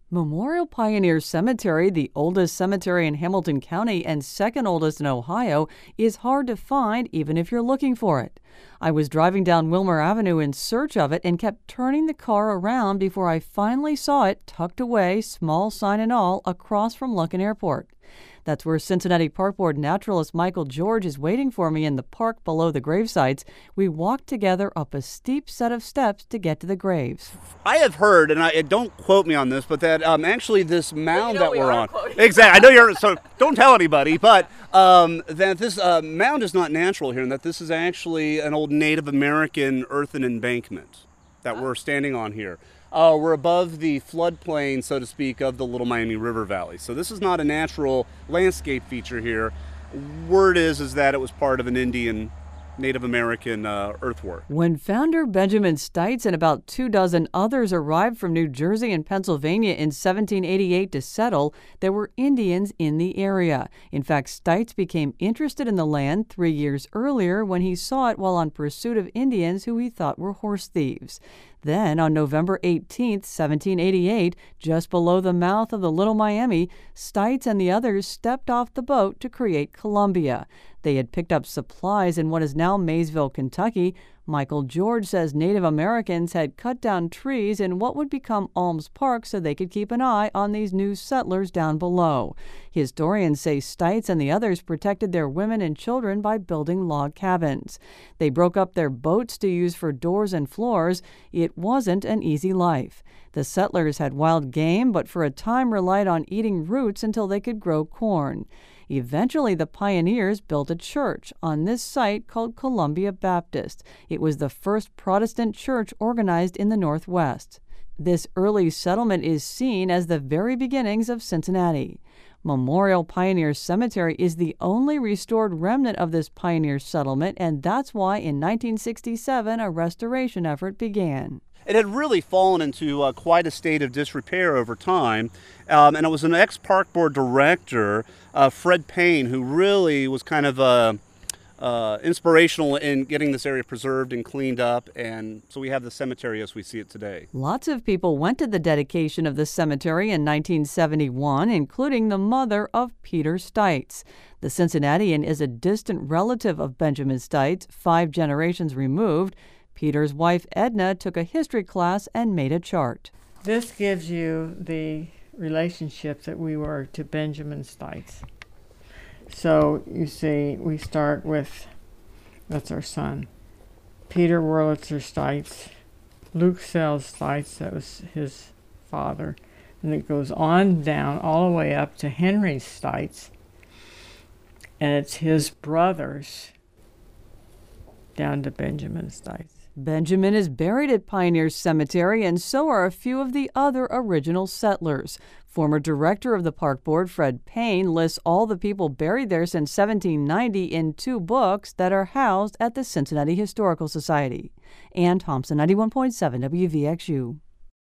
Memorial Pioneer Cemetery, the oldest cemetery in Hamilton County and second oldest in Ohio, is hard to find even if you're looking for it. I was driving down Wilmer Avenue in search of it and kept turning the car around before I finally saw it tucked away, small sign and all, across from Lunken Airport. That's where Cincinnati Park Board naturalist Michael George is waiting for me in the park below the gravesites. We walked together up a steep set of steps to get to the graves. I have heard, and don't quote me on this, but that actually this mound that we're on. Exactly. I know you're, so don't tell anybody, but that this mound is not natural here, and that this is actually an old Native American earthen embankment that we're standing on here. We're above the floodplain, so to speak, of the Little Miami River Valley. So this is not a natural landscape feature here. Word is that it was part of an Indian Native American earthwork. When founder Benjamin Stites and about 24 others arrived from New Jersey and Pennsylvania in 1788 to settle, there were Indians in the area. In fact, Stites became interested in the land 3 years earlier when he saw it while on pursuit of Indians who he thought were horse thieves. Then, on November 18, 1788, just below the mouth of the Little Miami, Stites and the others stepped off the boat to create Columbia. They had picked up supplies in what is now Maysville, Kentucky. Michael George says Native Americans had cut down trees in what would become Alms Park so they could keep an eye on these new settlers down below. Historians say Stites and the others protected their women and children by building log cabins. They broke up their boats to use for doors and floors. It wasn't an easy life. The settlers had wild game, but for a time relied on eating roots until they could grow corn. Eventually, the pioneers built a church on this site called Columbia Baptist. It was the first Protestant church organized in the Northwest. This early settlement is seen as the very beginnings of Cincinnati. Memorial Pioneer Cemetery is the only restored remnant of this pioneer settlement, and that's why in 1967 a restoration effort began. It had really fallen into quite a state of disrepair over time, and it was an ex-Park Board director, Fred Payne, who really was kind of inspirational in getting this area preserved and cleaned up, and so we have the cemetery as we see it today. Lots of people went to the dedication of the cemetery in 1971, including the mother of Peter Stites. The Cincinnatian is a distant relative of Benjamin Stites, 5 generations removed. Peter's wife, Edna, took a history class and made a chart. This gives you the relationship that we were to Benjamin Stites. So you see, we start with, that's our son, Peter Wurlitzer Stites, Luke Sells Stites, that was his father. And it goes on down all the way up to Henry Stites, and it's his brothers down to Benjamin Stites. Benjamin is buried at Pioneer Cemetery, and so are a few of the other original settlers. Former director of the Park Board, Fred Payne, lists all the people buried there since 1790 in 2 books that are housed at the Cincinnati Historical Society. Ann Thompson, 91.7 WVXU.